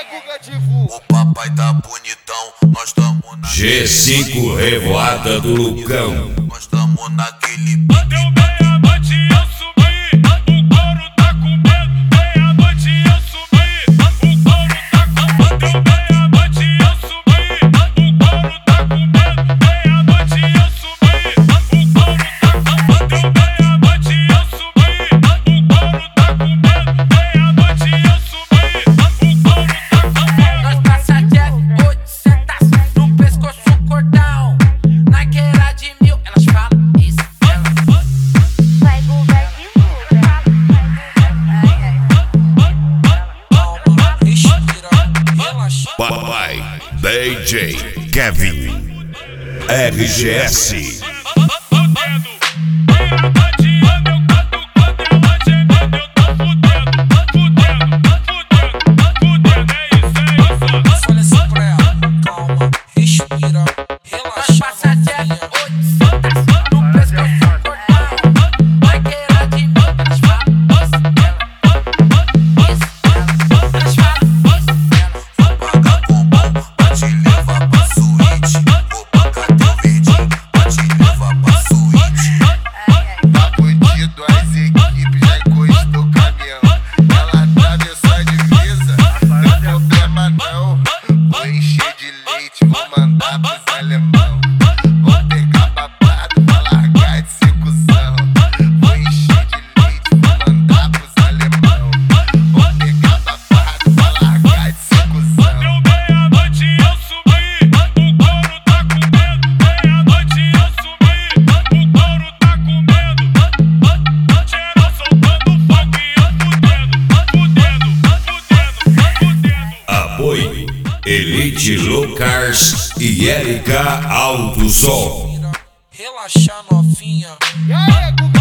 O papai tá bonitão, nós tamo na G5 Revoada do Lucão. Nós tamo naquele Deu meia-noite e eu subi, o couro tá com medo. Meia-noite e eu subi, o couro tá com medo. Deu meia-noite e eu subi, o couro tá com medo. Meia-noite e eu subi, o couro tá com medo. Deu meia-noite e eu subi, o couro tá com medo. Meia-noite e eu subi, o couro tá com medo. Nós passa Jeff, 800 no pescoço, cordão. Naquela de 1000, elas falam isso. Papai DJ Kevin RGS. Olha assim pra ela, calma, respira, relaxa. Nós passa Jeff, 800 no pescoço, cordão. Naquela de 1000, elas falam isso. Elas falam isso. Vou pagar com bom pra te levar pra suíte. Vou pagar teu verdinho pra te levar pra suíte. Tá bandido, as equipes já encostou o caminhão. Ela atravessou a divisa, não tem problema não. Vou encher de leite, vou mandar pros alemão. Vou pegar babado pra largar de ser cuzão. Vou encher de leite, vou mandar pros alemão. Vou pegar babado pra largar de ser cuzão. Deu meia-noite e eu subi, o couro tá com medo. Meia-noite e eu subi, o couro tá com medo. Geral soltando fogo e eu fudendo. Apoio Elite Low Cars e LK Alto Som. Relaxa, novinha. E aí,